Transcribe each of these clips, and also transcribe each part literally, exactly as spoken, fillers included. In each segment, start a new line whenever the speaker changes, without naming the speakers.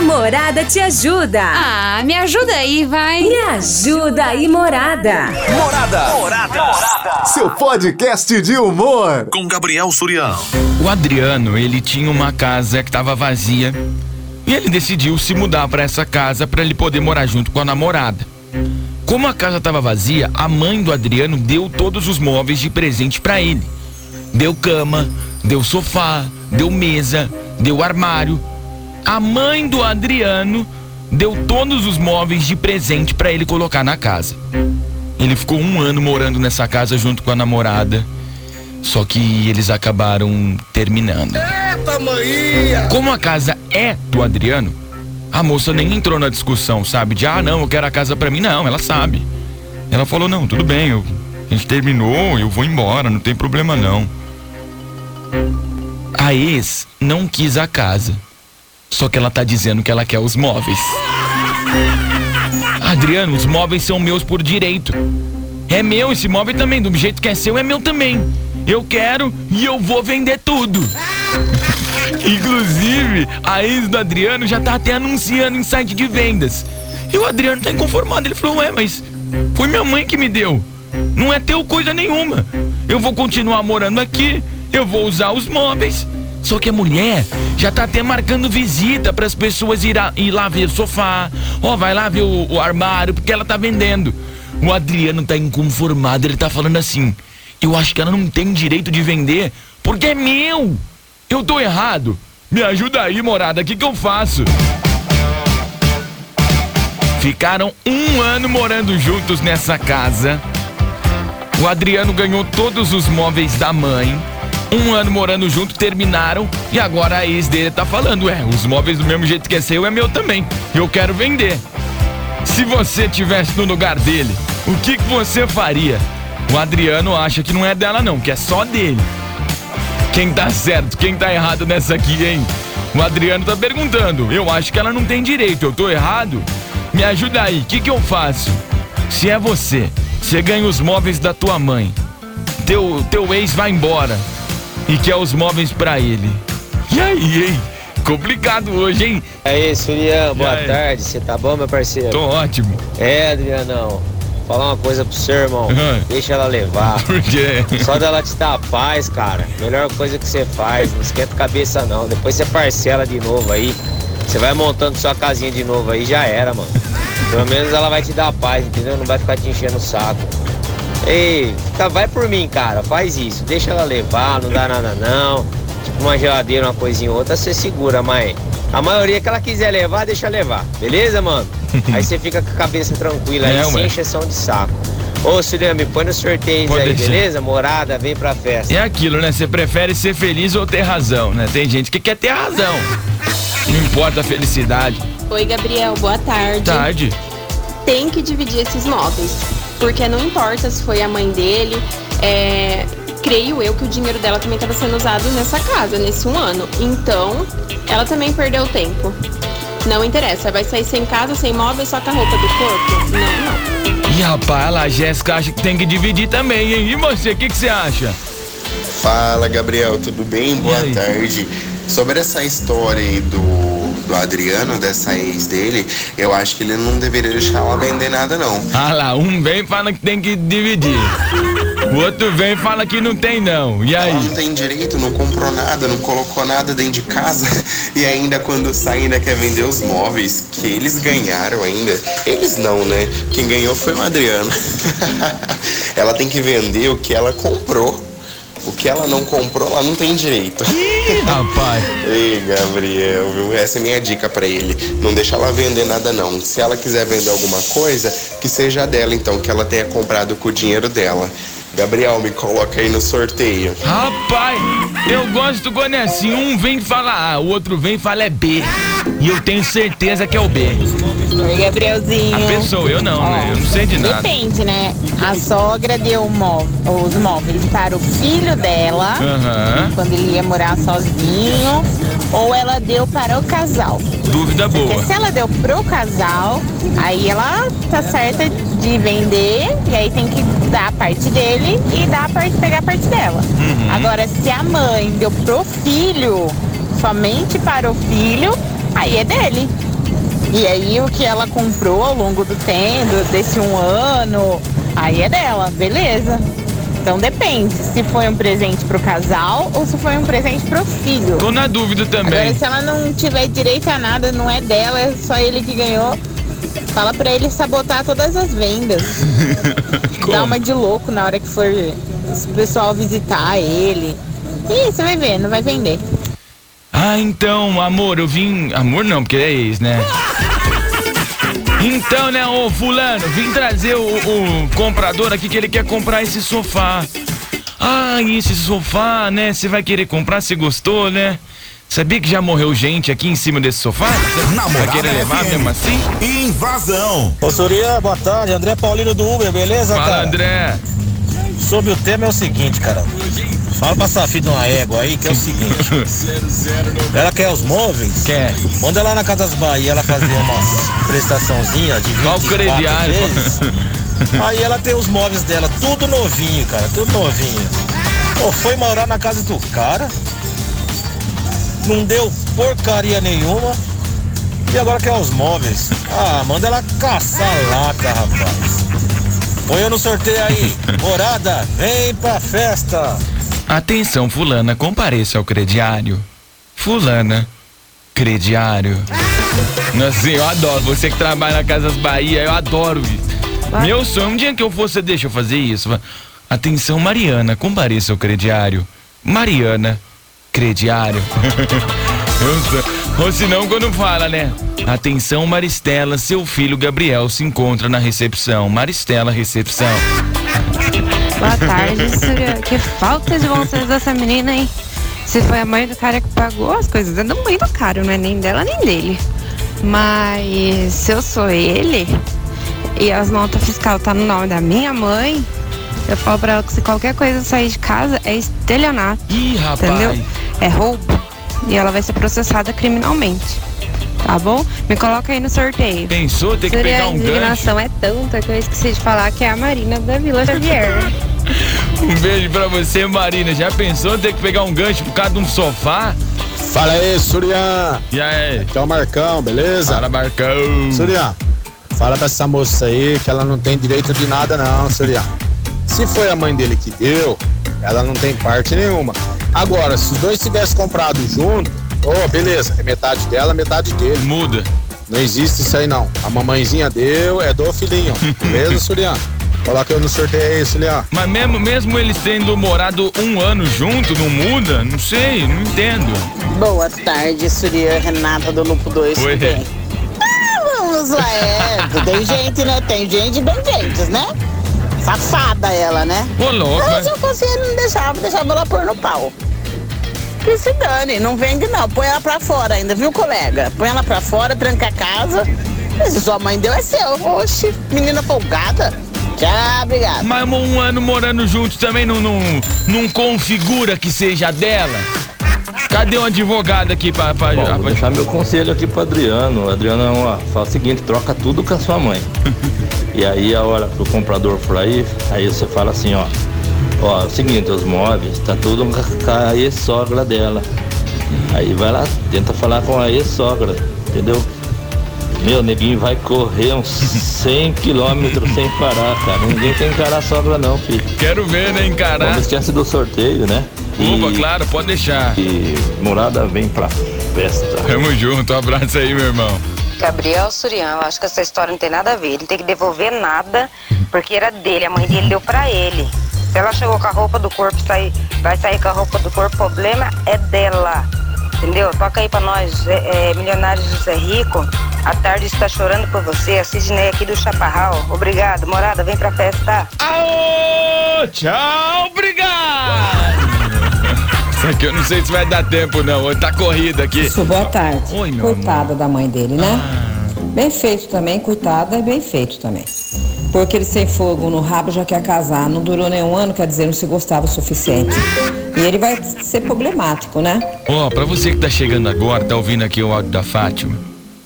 Morada te ajuda.
Ah, me ajuda aí, vai.
Me ajuda aí, Morada.
Morada. Morada. Morada. Seu podcast de humor.
Com Gabriel Surião.
O Adriano, ele tinha uma casa que estava vazia e ele decidiu se mudar para essa casa para ele poder morar junto com a namorada. Como a casa estava vazia, a mãe do Adriano deu todos os móveis de presente para ele. Deu cama, deu sofá, deu mesa, deu armário. A mãe do Adriano deu todos os móveis de presente para ele colocar na casa. Ele ficou um ano morando nessa casa junto com a namorada. Só que eles acabaram terminando.
Eita, maninha!
Como a casa é do Adriano, a moça nem entrou na discussão, sabe? De, ah, não, eu quero a casa pra mim. Não, ela sabe. Ela falou, não, tudo bem, eu, a gente terminou, eu vou embora, não tem problema não. A ex não quis a casa. Só que ela tá dizendo que ela quer os móveis. Adriano, os móveis são meus por direito. É meu esse móvel também, do jeito que é seu, é meu também. Eu quero e eu vou vender tudo. Inclusive, a ex do Adriano já tá até anunciando em site de vendas. E o Adriano tá inconformado. Ele falou, ué, mas foi minha mãe que me deu. Não é teu coisa nenhuma. Eu vou continuar morando aqui, eu vou usar os móveis. Só que a mulher já tá até marcando visita para as pessoas ir, a, ir lá ver o sofá. Ó, vai lá ver o, o armário, porque ela tá vendendo. O Adriano tá inconformado, ele tá falando assim, eu acho que ela não tem direito de vender, porque é meu. Eu tô errado. Me ajuda aí, Morada, o que que eu faço? Ficaram um ano morando juntos nessa casa. O Adriano ganhou todos os móveis da mãe. Um ano morando junto, terminaram. E agora a ex dele tá falando, ué, os móveis do mesmo jeito que é seu, é meu também. Eu quero vender. Se você tivesse no lugar dele, o que que você faria? O Adriano acha que não é dela não, que é só dele. Quem tá certo, quem tá errado nessa aqui, hein? O Adriano tá perguntando, eu acho que ela não tem direito, eu tô errado? Me ajuda aí, o que que eu faço? Se é você, você ganha os móveis da tua mãe. Teu, teu ex vai embora e quer os móveis pra ele. E aí, hein? Complicado hoje, hein?
E aí, Surião, boa
aí?
tarde. Você tá bom, meu parceiro?
Tô ótimo.
É, Adrianão. Falar uma coisa pro seu irmão.
Uhum.
Deixa ela levar.
Por quê?
Só dela te dar a paz, cara. Melhor coisa que você faz. Não esquenta a cabeça, não. Depois você parcela de novo aí. Você vai montando sua casinha de novo aí, já era, mano. Pelo menos ela vai te dar a paz, entendeu? Não vai ficar te enchendo o saco. Ei, fica, vai por mim, cara. Faz isso. Deixa ela levar, não dá nada, não. Tipo uma geladeira, uma coisinha ou outra, você segura, mas a maioria que ela quiser levar, deixa levar. Beleza, mano? Aí você fica com a cabeça tranquila aí,
É,
sem
ué.
encheção de saco. Ô, Suriano, me põe no sorteio
Pode
aí,
deixar.
beleza? Morada, vem pra festa.
É aquilo, né? Você prefere ser feliz ou ter razão, né? Tem gente que quer ter razão. Não importa a felicidade.
Oi, Gabriel, boa tarde.
Tarde.
Tem que dividir esses móveis, porque não importa se foi a mãe dele, é, creio eu que o dinheiro dela também estava sendo usado nessa casa, nesse um ano. Então, ela também perdeu tempo. Não interessa, vai sair sem casa, sem móvel, só com a roupa do corpo? Não, não.
E rapaz, a Jéssica acha que tem que dividir também, hein? E você, o que que você acha?
Fala, Gabriel, tudo bem? Boa
aí?
tarde. Sobre essa história aí do, do Adriano, dessa ex dele, eu acho que ele não deveria deixar ela vender nada, não.
Ah lá, um vem e fala que tem que dividir. O outro vem e fala que não tem não. E aí?
Ela não tem direito, não comprou nada, não colocou nada dentro de casa e ainda quando sai ainda quer vender os móveis que eles ganharam ainda. Eles não, né? Quem ganhou foi o Adriano. Ela tem que vender o que ela comprou. O que ela não comprou, ela não tem direito.
Ih, rapaz.
Ei, Gabriel, viu? Essa é a minha dica pra ele. Não deixa ela vender nada, não. Se ela quiser vender alguma coisa, que seja dela, então, que ela tenha comprado com o dinheiro dela. Gabriel, me coloca aí no sorteio.
Rapaz, eu gosto quando é assim, um vem e fala A, o outro vem e fala é B. E eu tenho certeza que é o B.
Oi, Gabrielzinho.
A pessoa, eu não,
Ó,
né? Eu não sei de nada.
Depende, né? A sogra deu mó- os móveis para o filho dela,
Aham.
quando ele ia morar sozinho, ou ela deu para o casal.
Dúvida boa.
Porque se ela deu pro casal, aí ela tá certa de vender, e aí tem que dar a parte dele e dar a parte, pegar a parte dela.
Uhum.
Agora, se a mãe deu pro filho, somente para o filho, aí é dele. E aí o que ela comprou ao longo do tempo, desse um ano, aí é dela, beleza. Então depende se foi um presente pro casal ou se foi um presente pro filho.
Tô na dúvida também.
Agora, se ela não tiver direito a nada, não é dela, é só ele que ganhou, fala pra ele sabotar todas as vendas. Dá uma de louco na hora que for o pessoal visitar ele. E você vai ver, não vai vender.
Ah, então, amor, eu vim... Amor não, porque é ex, né? Então, né, ô fulano, vim trazer o, o comprador aqui que ele quer comprar esse sofá. Ah, esse sofá, né, você vai querer comprar, você gostou, né? Sabia que já morreu gente aqui em cima desse sofá? Vai querer levar mesmo assim?
Invasão.
Ô, Surya, boa tarde, André Paulino do Uber, beleza,
Fala,
cara?
Fala, André.
Sobre o tema é o seguinte, cara. Fala pra Safi de uma égua aí, que é o seguinte. Ela quer os móveis?
Quer.
Manda lá na Casas Bahia ela fazer uma prestaçãozinha de vinte e quatro vezes. Aí ela tem os móveis dela, tudo novinho, cara, tudo novinho. Pô, foi morar na casa do cara, não deu porcaria nenhuma, e agora quer os móveis. Ah, manda ela caçar lata, rapaz. Põe eu no sorteio aí. Morada, vem pra festa.
Atenção, fulana, compareça ao crediário. Fulana, crediário. Nossa, eu adoro. Você que trabalha na Casas Bahia, eu adoro isso. Meu sonho, um dia que eu fosse, deixa eu fazer isso. Atenção, Mariana, compareça ao crediário. Mariana, crediário. Ou senão, quando fala, né? Atenção, Maristela, seu filho Gabriel se encontra na recepção. Maristela, recepção.
Boa tarde, Surya. Que falta de vontade dessa menina, hein? Se foi a mãe do cara que pagou, as coisas é da mãe do cara, não é nem dela nem dele. Mas se eu sou ele e as notas fiscais tá no nome da minha mãe, eu falo pra ela que se qualquer coisa sair de casa é estelionato.
Ih, rapaz.
Entendeu? É roubo. E ela vai ser processada criminalmente. Tá bom? Me coloca aí no sorteio.
Pensou ter que
Surya,
pegar um gancho?
A indignação é tanta que eu esqueci de falar que é a Marina da Vila Xavier.
Um beijo pra você, Marina. Já pensou ter que pegar um gancho por causa de um sofá?
Fala aí, Surya.
E aí?
Aqui é o Marcão, beleza?
Fala, Marcão.
Surya, fala pra essa moça aí que ela não tem direito de nada não, Surya. Se foi a mãe dele que deu, ela não tem parte nenhuma. Agora, se os dois tivessem comprado junto, oh, beleza, é metade dela, metade dele.
Muda.
Não existe isso aí não. A mamãezinha deu, é do filhinho. Beleza, Surya? Coloca eu no sorteio aí, Surya.
Mas mesmo, mesmo eles tendo morado um ano junto, não muda? Não sei, não entendo.
Boa tarde, Surya, Renata do Lupo dois.
Oi,
tudo bem? Ah, vamos lá, é. Tem gente, né? Tem gente bem gente, né? Safada ela, né?
Ô, louco.
Mas se eu fosse ele, não deixava, deixava ela pôr no pau. Que se dane, não vende não, põe ela pra fora ainda, viu, colega? Põe ela pra fora, tranca a casa. Se sua mãe deu, é seu. Oxi, menina folgada. Tchau, obrigado.
Mas um ano morando juntos também não, não, não configura que seja dela? Cadê um advogado aqui pra... pra,
Bom,
pra...
vou deixar meu conselho aqui pro Adriano. Adriano, ó, fala o seguinte, troca tudo com a sua mãe. E aí a hora que o comprador for aí, aí você fala assim, ó. Ó, é o seguinte, os móveis, tá tudo com a ex-sogra dela. Aí vai lá, tenta falar com a ex-sogra, entendeu? Meu, neguinho vai correr uns cem quilômetros sem parar, cara. Ninguém quer encarar a sogra não, filho.
Quero ver, né, encarar.
Não esquece do sorteio, né?
Opa, e... claro, pode deixar.
E morada vem pra festa.
Tamo junto, um abraço aí, meu irmão.
Gabriel Surian, eu acho que essa história não tem nada a ver. Ele não tem que devolver nada, porque era dele, a mãe dele deu pra ele. Se ela chegou com a roupa do corpo, sai, vai sair com a roupa do corpo, o problema é dela. Entendeu? Toca aí pra nós, é, é, Milionários José Rico. A tarde está chorando por você, a Sidney aqui do Chaparral. Obrigado, morada, vem pra festa.
Aô, tchau, obrigado. Isso aqui eu não sei se vai dar tempo não, hoje tá corrida aqui.
Isso, boa tarde.
Oi, meu
Coitada
amor.
da mãe dele, né?
Ah.
Bem feito também, coitada, bem feito também. Porque ele sem fogo no rabo já quer casar, não durou nem um ano, quer dizer, não se gostava o suficiente. E ele vai ser problemático, né?
Ó, oh, pra você que tá chegando agora, tá ouvindo aqui o áudio da Fátima.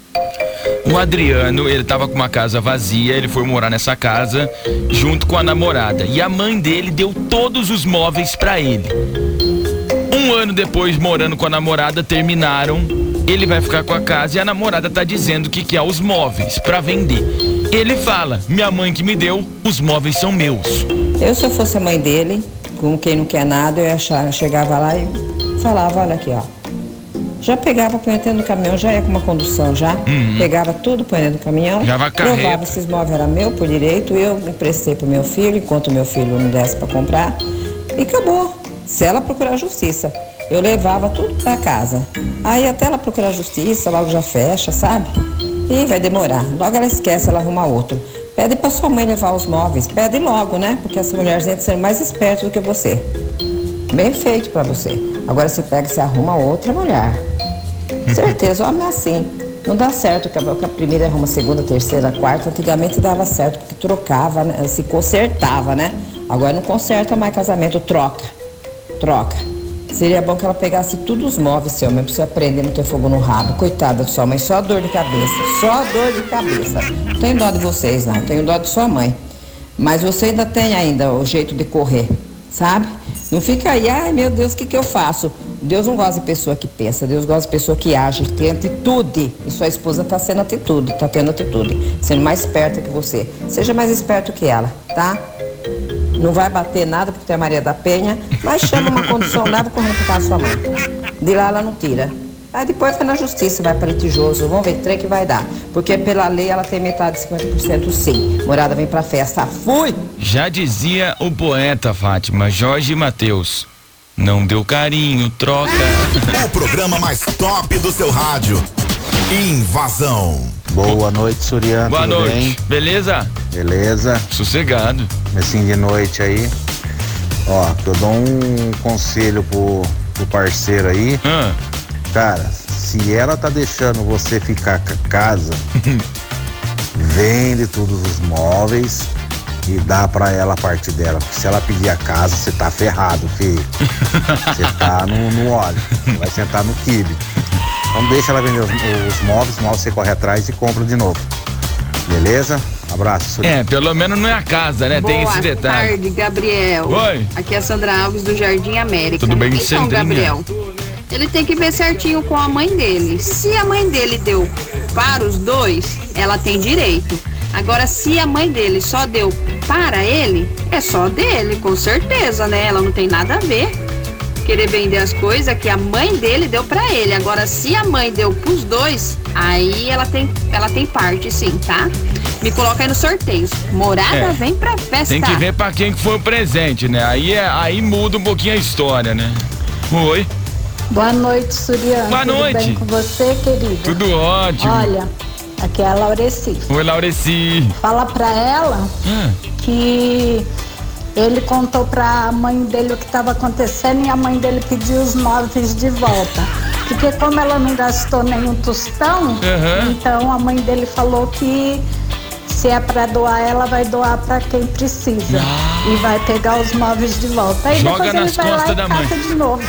O Adriano, ele tava com uma casa vazia, ele foi morar nessa casa junto com a namorada. E a mãe dele deu todos os móveis pra ele. Um ano depois, morando com a namorada, terminaram ele vai ficar com a casa e a namorada tá dizendo que quer os móveis pra vender. Ele fala, minha mãe que me deu, os móveis são meus.
Eu, se eu fosse a mãe dele, como quem não quer nada, eu ia achar, eu chegava lá e falava, olha aqui, ó. Já pegava, põe dentro do caminhão, já ia com uma condução já. Uhum. Pegava tudo, põe dentro do caminhão.
Já vai
provava se esses móveis eram meu por direito, eu emprestei pro meu filho, enquanto o meu filho não desse pra comprar. E acabou. Se ela procurar justiça, eu levava tudo pra casa. Aí até ela procurar justiça, logo já fecha, sabe? E vai demorar. Logo ela esquece, ela arruma outro. Pede pra sua mãe levar os móveis. Pede logo, né? Porque essa mulherzinha são mais esperta do que você. Bem feito pra você. Agora você pega e você arruma outra mulher. Certeza, homem é assim. Não dá certo que a, que a primeira arruma a segunda, a terceira, a quarta. Antigamente dava certo, porque trocava, né? Se consertava, né? Agora não conserta mais casamento, troca. Troca. Seria bom que ela pegasse todos os móveis, seu, mesmo pra você aprender a não ter fogo no rabo. Coitada de sua mãe, só dor de cabeça. Só dor de cabeça. Não tenho dó de vocês, não. Tenho dó de sua mãe. Mas você ainda tem ainda o jeito de correr, sabe? Não fica aí, ai meu Deus, o que que eu faço? Deus não gosta de pessoa que pensa, Deus gosta de pessoa que age, que tem atitude. E sua esposa tá sendo atitude, tá tendo atitude, sendo mais esperta que você. Seja mais esperto que ela, tá? Não vai bater nada porque tem a Maria da Penha, mas chama uma condição, leva correndo pra casa da sua mãe. De lá ela não tira. Aí depois vai na justiça, vai para litigioso, vamos ver que trem que vai dar. Porque pela lei ela tem metade de cinquenta por cento sim. Morada vem pra festa, fui!
Já dizia o poeta, Fátima, Jorge Mateus. Não deu carinho, troca.
O programa mais top do seu rádio. Invasão.
Boa noite, Surian.
Boa
Tudo
noite.
Bem?
Beleza?
Beleza.
Sossegado.
Assim de noite aí. Ó, eu dou um conselho pro, pro parceiro aí.
Ah.
Cara, se ela tá deixando você ficar com a casa, vende todos os móveis e dá pra ela a parte dela. Porque se ela pedir a casa, você tá ferrado, filho. Você tá no, no óleo. Vai sentar no quibe. Então deixa ela vender os, os móveis, os móveis você corre atrás e compra de novo. Beleza? Abraço, Suri.
É, pelo menos não é a casa, né?
Boa
Tem esse detalhe.
Boa tarde, Gabriel.
Oi.
Aqui é a Sandra Alves do Jardim América.
Tudo bem,
então,
Sandrinha?
Gabriel, ele tem que ver certinho com a mãe dele. Se a mãe dele deu para os dois, ela tem direito. Agora, se a mãe dele só deu para ele, é só dele, com certeza, né? Ela não tem nada a ver. Querer vender as coisas que a mãe dele deu pra ele. Agora, se a mãe deu pros dois, aí ela tem, ela tem parte sim, tá? Me coloca aí no sorteio. Morada
É.
vem pra festa.
Tem que ver pra quem que foi o presente, né? Aí, é, aí muda um pouquinho a história, né? Oi.
Boa noite, Suriano.
Boa
Tudo
noite.
bem com você, querido?
Tudo ótimo.
Olha, aqui é a Laureci.
Oi, Laureci.
Fala pra ela
Hum.
que ele contou pra mãe dele o que estava acontecendo e a mãe dele pediu os móveis de volta. Porque como ela não gastou nenhum tostão,
Uhum.
então a mãe dele falou que se é pra doar, ela vai doar pra quem precisa. E vai pegar os móveis de volta. Aí
Joga
depois ele
nas
vai lá
costas
e
da
caça
mãe.
de novo.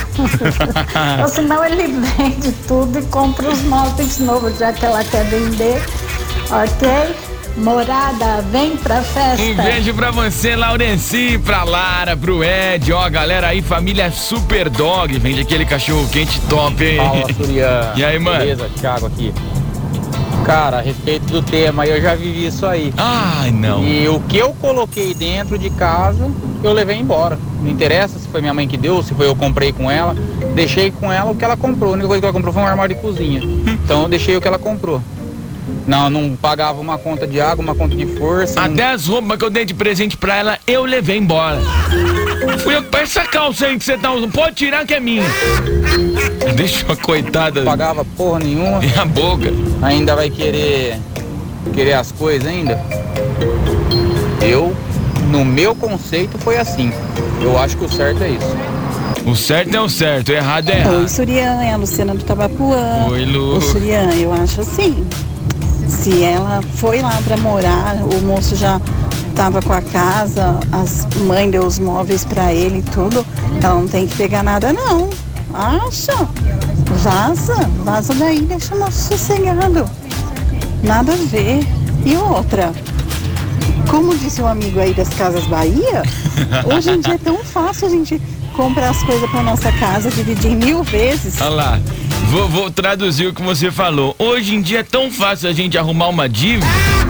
Ou senão ele vende tudo e compra os móveis de novo, já que ela quer vender. Ok? Morada, vem pra festa.
Um beijo pra você, Laureci, pra Lara, pro Ed, ó, galera aí, família Super Dog, vende aquele cachorro quente top, hein?
Fala, Surian.
E aí, mano?
Beleza, Thiago aqui. Cara, a respeito do tema, eu já vivi isso aí.
Ai, não.
E o que eu coloquei dentro de casa, eu levei embora. Não interessa se foi minha mãe que deu, se foi eu comprei com ela. Deixei com ela o que ela comprou. A única coisa que ela comprou foi um armário de cozinha. Então eu deixei o que ela comprou. Não, não pagava uma conta de água, uma conta de força.
Até não... as roupas que eu dei de presente pra ela, eu levei embora. Fui eu, essa calça aí que você tá usando, pode tirar que é minha. Deixa a coitada.
Não pagava porra nenhuma.
E a boca.
Ainda vai querer, querer as coisas ainda? Eu, no meu conceito, foi assim. Eu acho que o certo é isso.
O certo é o certo, o errado é errado.
Oi, Surian, é a Luciana do Tabapuã.
Oi, Lu.
Ô, Surian, eu acho assim. Se ela foi lá pra morar, o moço já tava com a casa, as mãe deu os móveis pra ele e tudo, ela não tem que pegar nada não. Acha? Vaza, vaza daí, deixa o moço sossegado. Nada a ver. E outra, como disse um amigo aí das Casas Bahia, hoje em dia é tão fácil a gente comprar as coisas pra nossa casa, dividir em mil vezes.
Olha lá. Vou, vou traduzir o que você falou. Hoje em dia é tão fácil a gente arrumar uma dívida.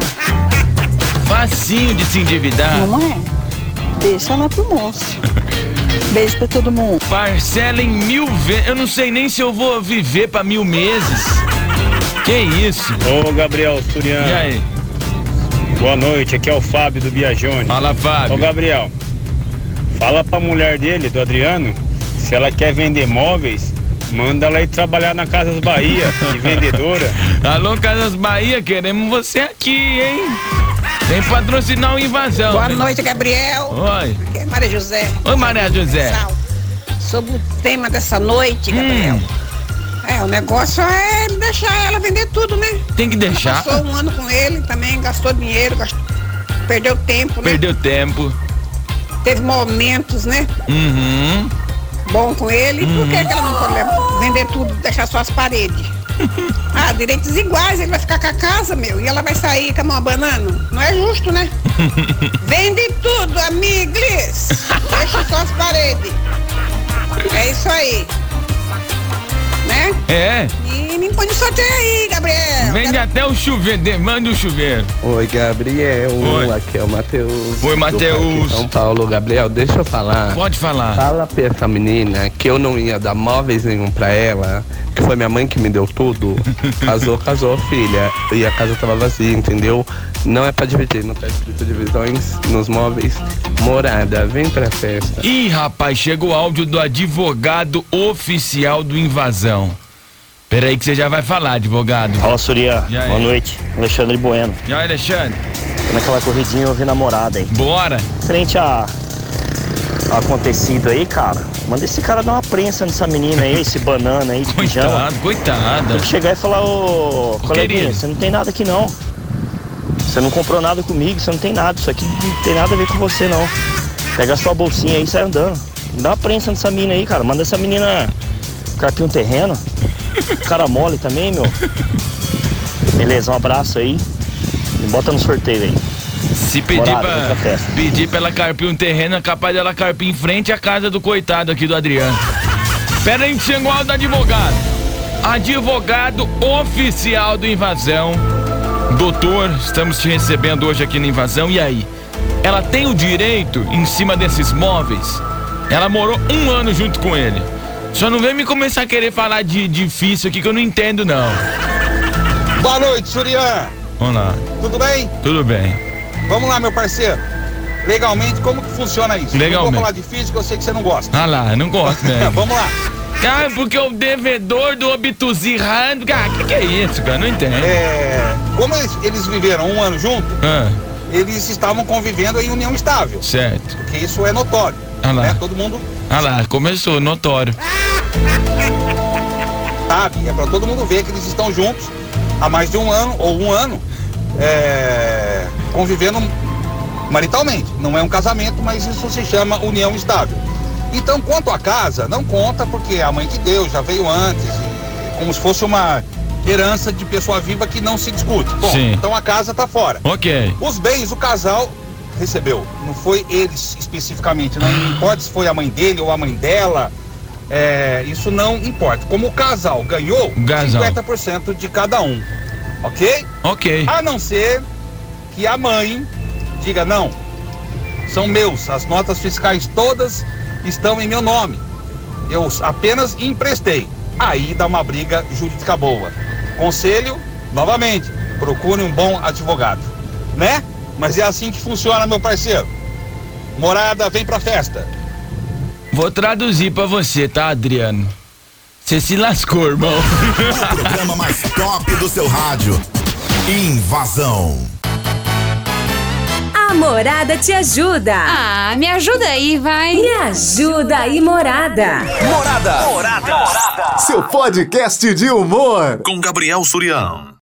Facinho de se endividar.
Não é? Deixa ela pro moço. Beijo pra todo mundo.
Parcela em mil vezes. Eu não sei nem se eu vou viver pra mil meses. Que isso?
Ô, Gabriel Suriano.
E aí?
Boa noite, aqui é o Fábio do Viajone.
Fala, Fábio.
Ô, Gabriel, fala pra mulher dele, do Adriano, se ela quer vender móveis, manda ela ir trabalhar na Casas Bahia, de vendedora.
Alô, Casas Bahia, queremos você aqui, hein? Tem que patrocinar o Invasão.
Boa noite, Gabriel.
Oi.
Aqui é Maria José.
Oi, Maria José.
Sobre o tema dessa noite, Gabriel. Hum. É, o negócio é deixar ela vender tudo, né?
Tem que deixar.
Ela passou um ano com ele também, gastou dinheiro, gastou, perdeu tempo, né?
Perdeu tempo.
Teve momentos, né?
Uhum.
Bom com ele. Uhum. Por que, que ela não pode levar, vender tudo, deixar só as paredes? Ah, direitos iguais, ele vai ficar com a casa, meu, e ela vai sair com a mão abanando? Não é justo, né? Vende tudo, amigos! Deixa só as paredes. É isso aí. Né?
É.
E me põe no sorteio aí, Gabriel.
Vende
Quero...
até o chuveiro, manda o chuveiro.
Oi, Gabriel.
Oi.
Aqui é o Matheus.
Oi, Matheus.
São Paulo. Gabriel, deixa eu falar.
Pode falar.
Fala pra essa menina que eu não ia dar móveis nenhum pra ela, que foi minha mãe que me deu tudo. Casou, casou, filha. E a casa tava vazia, entendeu? Não é pra dividir, não tá escrito divisões nos móveis. Morada, vem pra festa.
Ih, rapaz, chega o áudio do advogado oficial do Invasão. Peraí que você já vai falar, advogado.
Fala, Surya. Boa noite. Alexandre Bueno.
E aí, Alexandre?
Tô naquela corridinha, eu vi namorada aí.
Bora.
Frente a... a acontecido aí, cara, manda esse cara dar uma prensa nessa menina aí, esse banana aí de pijama.
Coitado, coitada.
Tem que chegar e falar, ô, coleguinha, você não tem nada aqui não. Você não comprou nada comigo, você não tem nada. Isso aqui não tem nada a ver com você, não. Pega a sua bolsinha aí e sai andando. Dá uma prensa nessa menina aí, cara. Manda essa menina carpir um terreno. Cara mole também, meu. Beleza, um abraço aí. Me bota no sorteio aí.
Se pedir Morada, pra, pedir pra ela carpir um terreno, é capaz dela carpir em frente à casa do coitado aqui do Adriano. Pera aí que chegou o do advogado. Advogado oficial do Invasão. Doutor, estamos te recebendo hoje aqui na Invasão. E aí? Ela tem o direito em cima desses móveis? Ela morou um ano junto com ele. Só não vem me começar a querer falar de difícil aqui que eu não entendo, não.
Boa noite, Surian.
Vamos lá.
Tudo bem?
Tudo bem.
Vamos lá, meu parceiro. Legalmente, como que funciona isso?
Legalmente.
Não vou falar de física, eu sei que você não gosta.
Ah lá, eu não gosto mesmo.
Vamos lá.
Cara, porque o devedor do obtusirrando... Cara, o que, que é isso, cara? Não entendo.
É... Como eles, eles viveram um ano junto,
ah.
eles estavam convivendo em união estável.
Certo.
Porque isso é notório.
Ah lá.
Né? Todo mundo...
Ah lá, começou, notório.
Sabe, é pra todo mundo ver que eles estão juntos há mais de um ano, ou um ano, é... convivendo maritalmente. Não é um casamento, mas isso se chama união estável. Então, quanto à casa, não conta, porque a mãe de Deus já veio antes, como se fosse uma herança de pessoa viva que não se discute. Bom,
Sim.
Então a casa tá fora.
Ok.
Os bens, o casal recebeu. Não foi eles especificamente, não importa se foi a mãe dele ou a mãe dela, é, isso não importa. Como o casal ganhou,
Gasal.
cinquenta por cento de cada um. Ok?
Ok.
A não ser que a mãe diga, não, são meus, as notas fiscais todas estão em meu nome, eu apenas emprestei. Aí dá uma briga jurídica boa. Conselho, novamente, procure um bom advogado, né? Mas é assim que funciona, meu parceiro. Morada, vem pra festa.
Vou traduzir pra você, tá, Adriano? Você se lascou, irmão.
O programa mais top do seu rádio. Invasão.
A Morada te ajuda.
Ah, me ajuda aí, vai.
Me ajuda aí, Morada.
Morada. Morada. Morada. Seu podcast de humor.
Com Gabriel Surião.